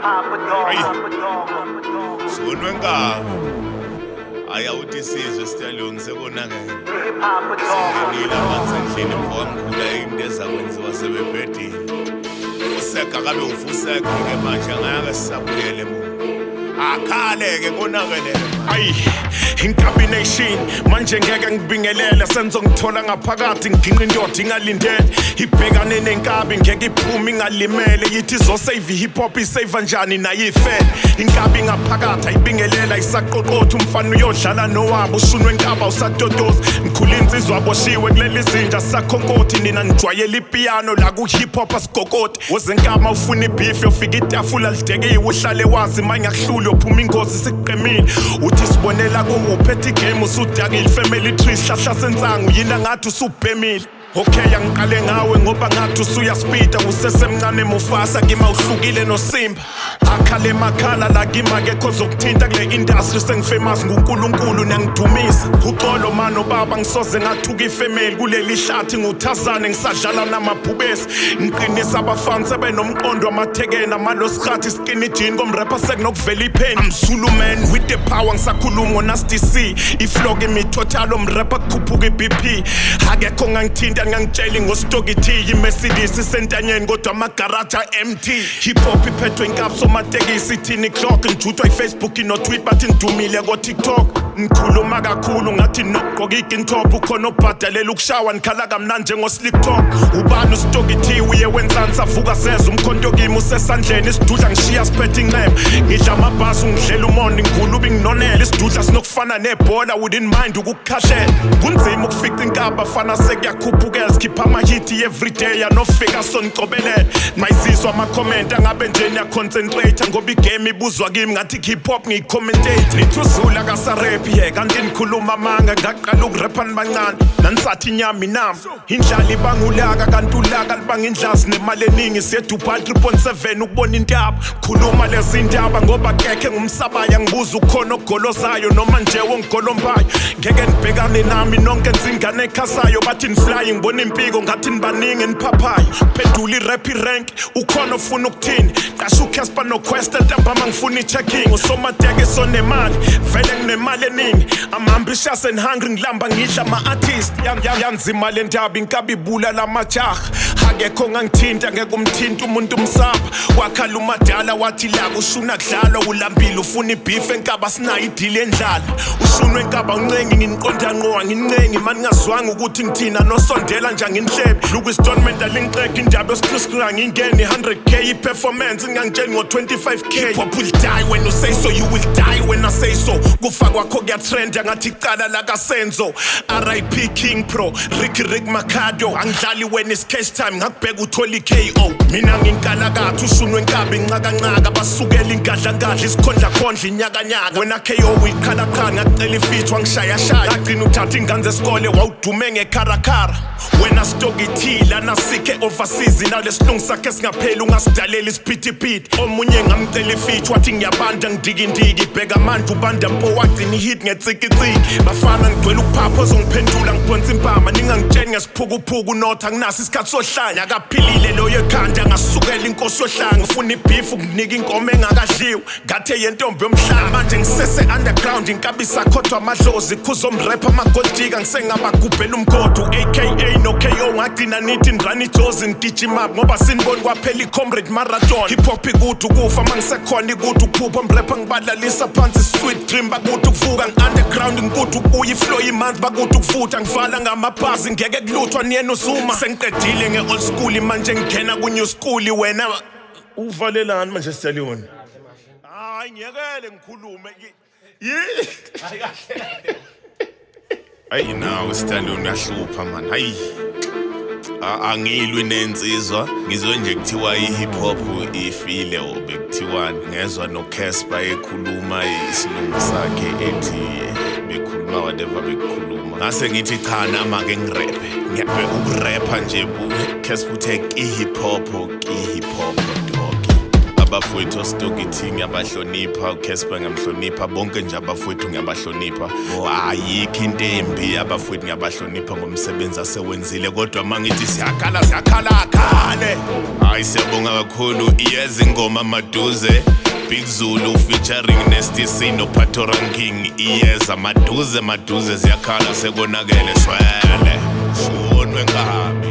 Sonwenga ayawuthi sizwe sithalungi sekonakele singenile amanzendlini mfowamkhula into ezakwenziwa sebebhedini ufuseka kabe ufuseka-ke manje angeke sisabuyele akhale-ke konakele ayi incombination manje ngeke ngibingelele senzo ngithola ngaphakathi ngiginqa indoda ingalindele ibhekane nenkabi ngeke iphume ingalimele yithi izosave hip hop isave njani naye ifele inkabi ngaphakathi ayibingelela isaqoqotha umfana uyodlala nowabo ushunwe enkaba usatotoza ngikhula insizwa aboshiwe kuleli zinja sakhonkoti nina nijwayela ipiano la ku hip hop asigokoti wozenkama ufuna ibeef yofika itafula lidekiwe uhlale wazi manyakuhlula uphuma ingozi sikuqemile uthi sibonela kuwuphethe igame usudakile family tree sihlahla sensangu yina ngathi usubhemile okay angiqale ngawe ngoba ngathi usuyaspeeda usesemncane Mufasa kima uhlukile noSimba akhale makhala la kima ke cause ukuthinta kule industry sengifamous nguNkulunkulu nangidumisa uxolo mano baba ngisoze ngathuka ifamily kuleli hlathi nguThazane ngisadlala namabhubesi ngiqinisa abafans abenomqondo wamathekena malosihathi skinny jean komrapper sekunokuvela ipen I'm Zulu man with the power ngisakhuluma ngoNasty C iflow kimi total omrapper kukhuphuka iBP akekho ngangithinta ngangitshela ngositoki T iMercedes isentanyeni kodwa amagaraja empty hip hop iphethwe inkapso matekisi thini clock ngijuthwa iFacebook no-tweet bathi ngidumile ko-TikTok ngikhuluma kakhulu ngathi nokugqoka igintop ukhona obhadalela ukushawa ngikhala kamnandi njengoslick talk ubani usitoki T uye wenzani savuka seza umkhonto kimi usesandleni isidudla ngishiya siphethe inqeba ngidla amabhasi ungidlela umondi ngigulubi nginonela isidudla sinokufana nebhola within mind ukukukhashela kunzima ukufica inkaba fana sekuyakhuphuka sikhipha amahiti everyday anofika sonicobelele mayizizwa ama-comment angabe nje niyaconcentrate ngoba igame ibuzwa kimi ngathi hip hop ngiyi-commentate nithi uZulu akasarap ye kanti nikhuluma amanga ngaqala ukurapha nibancane nanisathi inyama inami indlala ibangulaka kanti ulaka libanga indlasi nemali eningi siyeDubai 3.7 ukubona intaba khuluma lezi ndaba ngoba kekhe ngumsabaya ngibuza ukhona ogolozayo noma nje wongigolombayo ngeke nibhekane nami nonke nzingane ekhasayo bathi nifly ngibona impiko ngathi nibaningi niphaphayo phendula irap rank ukhona ofuna ukuthini qasha uCasper noQuesta ntambama ngifuna ichecking usomateke sonemali vele nginemali eningi I'm ambitious and hungry ngilamba ngidla ama-artist yanzima le ndaba inkabi ibula lamajaha akekho ngangithinta ngeke umthinta umuntu umsapha wakhala umadala wathi la kushuna kudlalwa ulambile ufuna ibeef enkaba sinayo idili endlala ushunwe enkaba uncengi nginiqonda nqowa ngincengi mani ngazwanga ukuthi ngithina nosondela nje nginhlebe luku-installment alingiqeka indaba yosikhriskra ngingene 100k i-performance ngangitsheni ngo-25k hip-hop will die when you say so you will die when I say so kufa kwakho kuyatrenda ngathi iqala lakasenzo RIP King Pro Rick Makado angidlali when it's cash time ngakubheka uthola i-KO mina nginkalakatha ushunwe enkabi nqakancaka basukela ingadlangadla isikhondlakhondla inyakanyaka wena KO uyikhalaqhala ngakucela ifeature wangishayashaya agcina uthatha ingane zesikole wawudume ngekharakara wena stoki T lana sikhe overseas nalesilungu sakhe singapheli ungasidalela isiphithiphithi omunye ngamcela ifeature wathi ngiyabanda ngidikindiki bheka amandla ubanda mpo wagcina ihit ngetsikitsiki bafana ngigcwele ukuphapha ozongiphendula ngibhonsa impama ningangitsheni ngesiphukuphuku not anginaso isikhathi sohlanya akaphilile loyo ekhanda ngasukela inkosi yohlanga ufuna ibeef ukunika inkomo engakadliwe ngathe yentombi yomhlanga manje ngisese underground inkabisa khodwa amadlozi khuzomrapper amagoldika ngisengabagubhela umgodo aka no KO ngagcina nithi ndrani ijozi ngigijima ngoba siniboni kwaphela i-comrade marathon hip hop ikuthi ukufa mangisekhona ikuthi ukuphupha umrapper ngibalalisa phansi sweet dream bakuthi ukuvuka ngi-underground ngikuthi ukubuya iflow imanzi bakuthi ukuvutha ngivala ngamabhazi ngeke kuluthwa niyena uzuma sengiqedile nge-old school manje ngingena ku-new school wena uvalelani manje sitshaliwona hayi ngiyekele ngikhulume ayi nawe sithandwa uyahlupha man hayi angilwi nensizwa ngizwe nje kuthiwa i-hip hop ifile obekuthiwani ngezwa noCasper ekhuluma isilungu sakhe ethi bekhuluma whatever bekukhuluma ngase ngithi cha nama ke ngiraphe ngiyabeka ukurapha nje Casper uthe i-hip hop abafowethu ositoki T ngiyabahlonipha uCasper ngiyamhlonipha bonke nje abafowethu ngiyabahlonipha ayikho into embi abafowethu ngiyabahlonipha ngomsebenzi asewenzile kodwa mangithi siyakhala akhale hayi siyabonga Ngiyabonga kakhulu iyeza ingoma Maduze Big Zulu featuring Nasty C no Pato Ranking iyeza Maduze ziyakhala sekonakele shwele Shonwe ngahambi